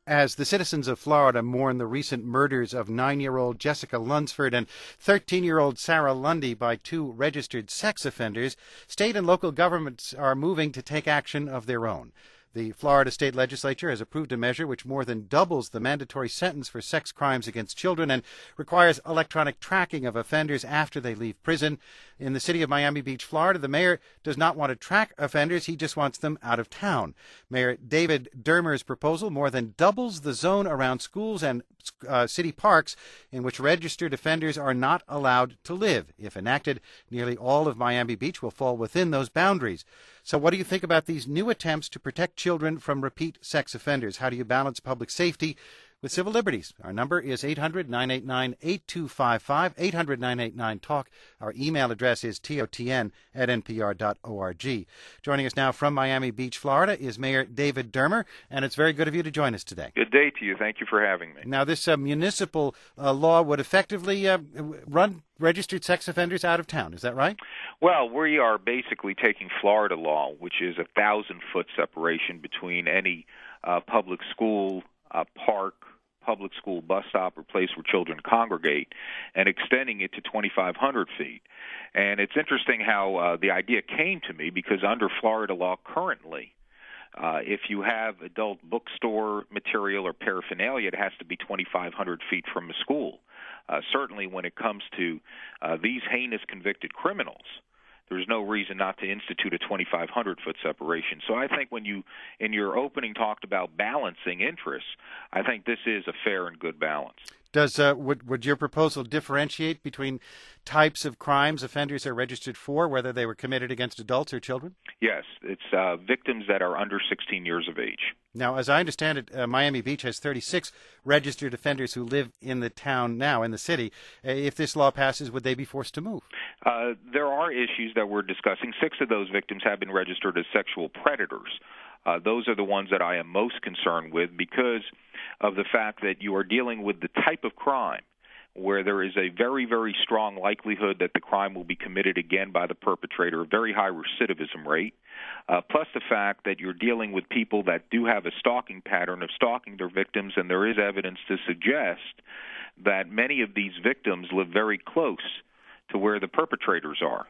As the citizens of Florida mourn the recent murders of 9-year-old Jessica Lunsford and 13-year-old Sarah Lundy by two registered sex offenders, state and local governments are moving to take action of their own. The Florida state legislature has approved a measure which more than doubles the mandatory sentence for sex crimes against children and requires electronic tracking of offenders after they leave prison. In the city of Miami Beach, Florida, the mayor does not want to track offenders. He just wants them out of town. Mayor David Dermer's proposal more than doubles the zone around schools and city parks in which registered offenders are not allowed to live. If enacted, nearly all of Miami Beach will fall within those boundaries. So what do you think about these new attempts to protect children from repeat sex offenders? How do you balance public safety with civil liberties? Our number is 800-989-8255, 800-989-TALK. Our email address is totn@npr.org. Joining us now from Miami Beach, Florida, is Mayor David Dermer, and it's very good of you to join us today. Good day to you. Thank you for having me. Now, this municipal law would effectively run registered sex offenders out of town. Is that right? Well, we are basically taking Florida law, which is 1,000-foot separation between any public school, park, public school bus stop, or place where children congregate, and extending it to 2,500 feet. And it's interesting how the idea came to me, because under Florida law currently, if you have adult bookstore material or paraphernalia, it has to be 2,500 feet from a school. Certainly when it comes to these heinous convicted criminals, there's no reason not to institute a 2,500-foot separation. So I think when you, in your opening, talked about balancing interests, I think this is a fair and good balance. Does would your proposal differentiate between types of crimes offenders are registered for, whether they were committed against adults or children? Yes, it's victims that are under 16 years of age. Now, as I understand it, Miami Beach has 36 registered offenders who live in the town now, in the city. If this law passes, would they be forced to move? There are issues that we're discussing. 6 of those victims have been registered as sexual predators. Those are the ones that I am most concerned with, because of the fact that you are dealing with the type of crime where there is a very, very strong likelihood that the crime will be committed again by the perpetrator, a very high recidivism rate, plus the fact that you're dealing with people that do have a stalking pattern of stalking their victims, and there is evidence to suggest that many of these victims live very close to where the perpetrators are.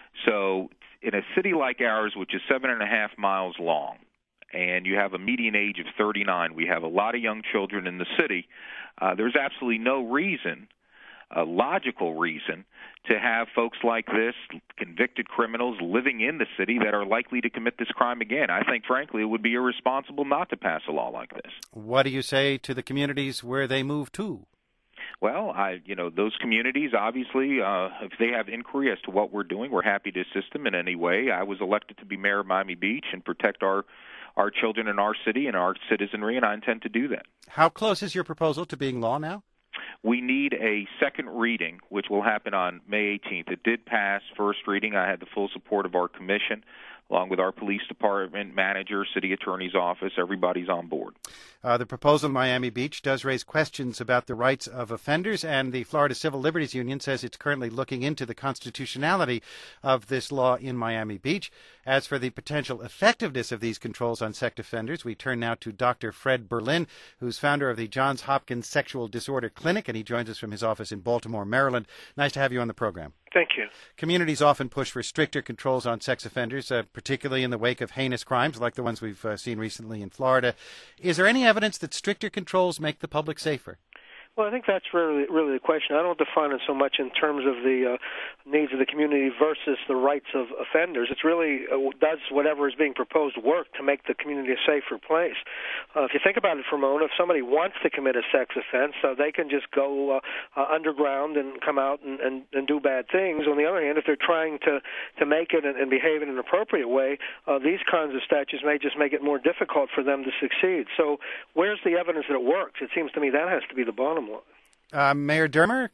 So in a city like ours, which is 7.5 miles long, and you have a median age of 39, we have a lot of young children in the city, there's absolutely no reason, a logical reason, to have folks like this, convicted criminals, living in the city that are likely to commit this crime again. I think, frankly, it would be irresponsible not to pass a law like this. What do you say to the communities where they move to? Well, those communities, obviously, if they have inquiry as to what we're doing, we're happy to assist them in any way. I was elected to be mayor of Miami Beach and protect our children in our city and our citizenry, and I intend to do that. How close is your proposal to being law now? We need a second reading, which will happen on May 18th. It did pass first reading. I had the full support of our commission, along with our police department, manager, city attorney's office. Everybody's on board. The proposal in Miami Beach does raise questions about the rights of offenders, and the Florida Civil Liberties Union says it's currently looking into the constitutionality of this law in Miami Beach. As for the potential effectiveness of these controls on sex offenders, we turn now to Dr. Fred Berlin, who's founder of the Johns Hopkins Sexual Disorder Clinic, and he joins us from his office in Baltimore, Maryland. Nice to have you on the program. Thank you. Communities often push for stricter controls on sex offenders, particularly in the wake of heinous crimes like the ones we've seen recently in Florida. Is there any evidence that stricter controls make the public safer? Well, I think that's really the question. I don't define it so much in terms of the needs of the community versus the rights of offenders. It's really does whatever is being proposed work to make the community a safer place. If you think about it for a moment, if somebody wants to commit a sex offense, they can just go underground and come out and do bad things. On the other hand, if they're trying to make it and behave in an appropriate way, these kinds of statutes may just make it more difficult for them to succeed. So where's the evidence that it works? It seems to me that has to be the bottom line. Mayor Dermer?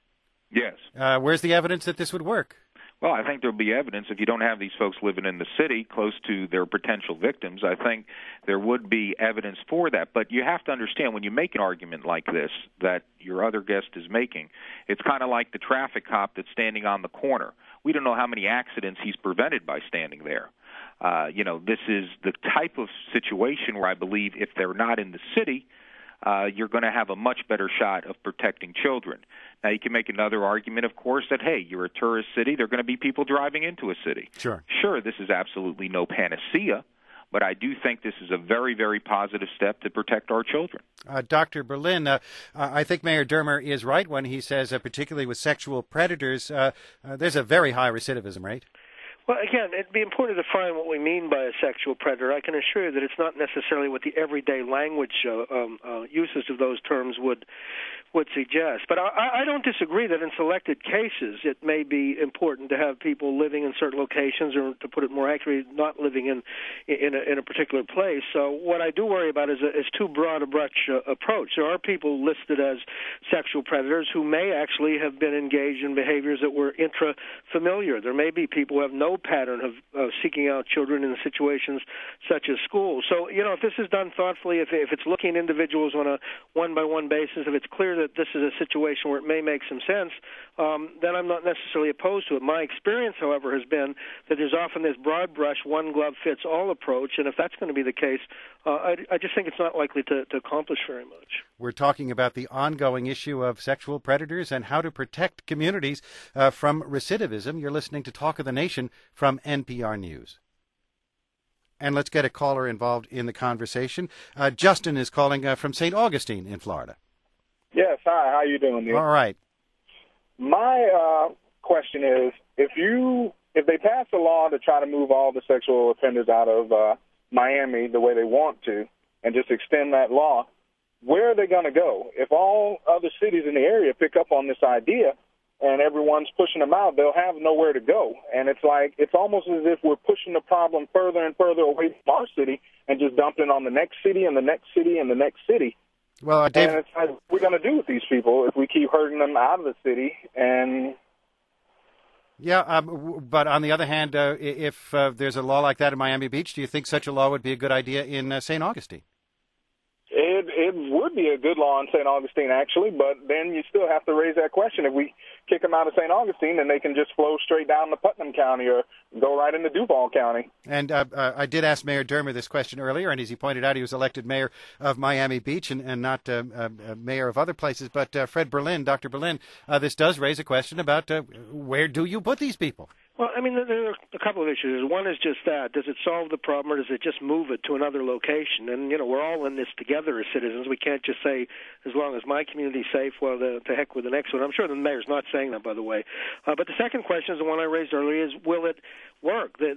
Yes. Where's the evidence that this would work? Well, I think there'll be evidence if you don't have these folks living in the city close to their potential victims. I think there would be evidence for that. But you have to understand, when you make an argument like this that your other guest is making, it's kind of like the traffic cop that's standing on the corner. We don't know how many accidents he's prevented by standing there. This is the type of situation where I believe if they're not in the city, you're going to have a much better shot of protecting children. Now, you can make another argument, of course, that, hey, you're a tourist city. There are going to be people driving into a city. Sure, this is absolutely no panacea, but I do think this is a very, very positive step to protect our children. Dr. Berlin, I think Mayor Dermer is right when he says, particularly with sexual predators, there's a very high recidivism rate. Well, again, it'd be important to define what we mean by a sexual predator. I can assure you that it's not necessarily what the everyday language usage of those terms would suggest. But I don't disagree that in selected cases it may be important to have people living in certain locations, or to put it more accurately, not living in a particular place. So what I do worry about is too broad a brush approach. There are people listed as sexual predators who may actually have been engaged in behaviors that were intrafamiliar. There may be people who have no pattern of seeking out children in situations such as school. So, if this is done thoughtfully, if it's looking at individuals on a one-by-one basis, if it's clear that this is a situation where it may make some sense, then I'm not necessarily opposed to it. My experience, however, has been that there's often this broad brush, one-glove-fits-all approach, and if that's going to be the case, I just think it's not likely to accomplish very much. We're talking about the ongoing issue of sexual predators and how to protect communities from recidivism. You're listening to Talk of the Nation from NPR News. And let's get a caller involved in the conversation. Justin is calling from St. Augustine in Florida. Yes, hi. How you doing, Neil? All right. My question is, if they pass a law to try to move all the sexual offenders out of Miami the way they want to, and just extend that law, where are they going to go? If all other cities in the area pick up on this idea and everyone's pushing them out, they'll have nowhere to go. And it's almost as if we're pushing the problem further and further away from our city and just dumping it on the next city and the next city and the next city. Well, Dave, and it's like, what we're going to do with these people if we keep herding them out of the city. And but on the other hand, if there's a law like that in Miami Beach, do you think such a law would be a good idea in St. Augustine? It would be a good law in St. Augustine, actually, but then you still have to raise that question. If we kick them out of St. Augustine, then they can just flow straight down to Putnam County or go right into Duval County. And I did ask Mayor Dermer this question earlier, and as he pointed out, he was elected mayor of Miami Beach and not mayor of other places. But Dr. Berlin, this does raise a question about where do you put these people? Well, I mean, there are a couple of issues. One is just that. Does it solve the problem, or does it just move it to another location? And, we're all in this together as citizens. We can't just say, as long as my community's safe, well, to heck with the next one. I'm sure the mayor's not saying that, by the way. But the second question is the one I raised earlier, is will it work? There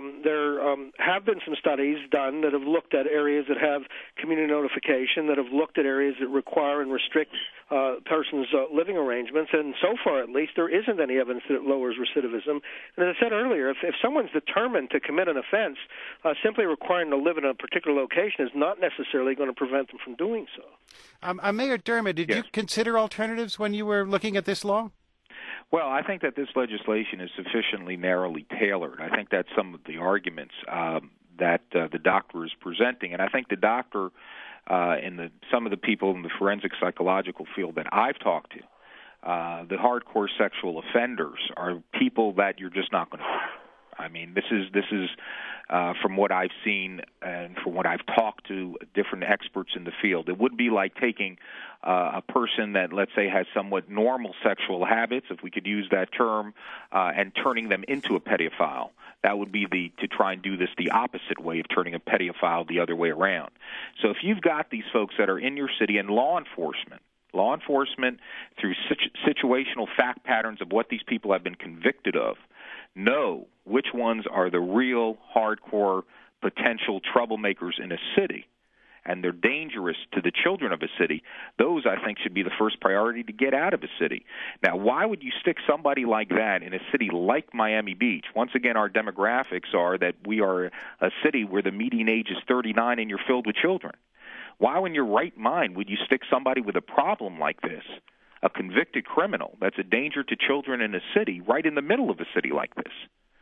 have been some studies done that have looked at areas that have community notification, that have looked at areas that require and restrict persons' living arrangements, and so far, at least, there isn't any evidence that it lowers recidivism. And as I said earlier, if someone's determined to commit an offense, simply requiring to live in a particular location is not necessarily going to prevent them from doing so. Mayor Dermer, did you consider alternatives when you were looking at this law? Well, I think that this legislation is sufficiently narrowly tailored. I think that's some of the arguments that the doctor is presenting. And I think the doctor and some of the people in the forensic psychological field that I've talked to, the hardcore sexual offenders are people that you're just not going to find. I mean, this is from what I've seen and from what I've talked to different experts in the field. It would be like taking a person that, let's say, has somewhat normal sexual habits, if we could use that term, and turning them into a pedophile. That would be to try and do this the opposite way of turning a pedophile the other way around. So if you've got these folks that are in your city and law enforcement, through situational fact patterns of what these people have been convicted of, know which ones are the real hardcore potential troublemakers in a city, and they're dangerous to the children of a city, those, I think, should be the first priority to get out of a city. Now, why would you stick somebody like that in a city like Miami Beach? Once again, our demographics are that we are a city where the median age is 39 and you're filled with children. Why, in your right mind, would you stick somebody with a problem like this, a convicted criminal that's a danger to children in a city, right in the middle of a city like this?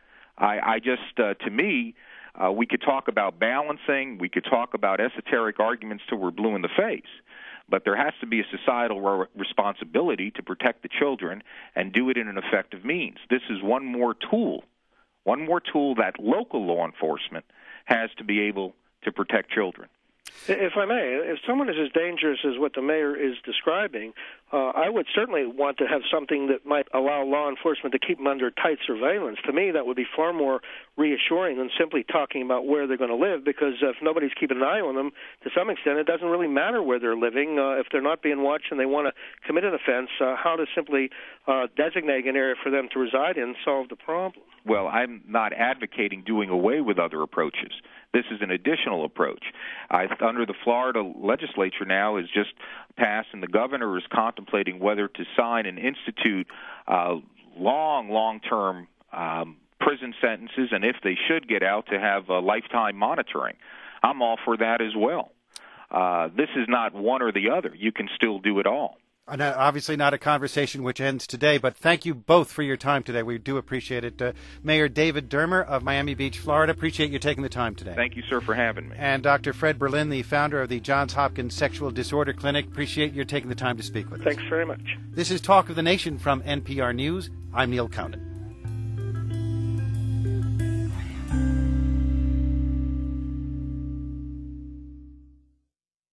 To me, we could talk about balancing, we could talk about esoteric arguments till we're blue in the face, but there has to be a societal responsibility to protect the children and do it in an effective means. This is one more tool that local law enforcement has to be able to protect children. If I may, if someone is as dangerous as what the mayor is describing, I would certainly want to have something that might allow law enforcement to keep them under tight surveillance. To me, that would be far more reassuring than simply talking about where they're going to live, because if nobody's keeping an eye on them, to some extent, it doesn't really matter where they're living. If they're not being watched and they want to commit an offense, how to simply designate an area for them to reside in solve the problem. Well, I'm not advocating doing away with other approaches. This is an additional approach. Under the Florida legislature now has just passed, and the governor is contemplating whether to sign and institute long-term prison sentences, and if they should get out, to have lifetime monitoring. I'm all for that as well. This is not one or the other. You can still do it all. Obviously not a conversation which ends today, but thank you both for your time today. We do appreciate it. Mayor David Dermer of Miami Beach, Florida, appreciate you taking the time today. Thank you, sir, for having me. And Dr. Fred Berlin, the founder of the Johns Hopkins Sexual Disorder Clinic, appreciate your taking the time to speak with us. Thanks very much. This is Talk of the Nation from NPR News. I'm Neil Cowden.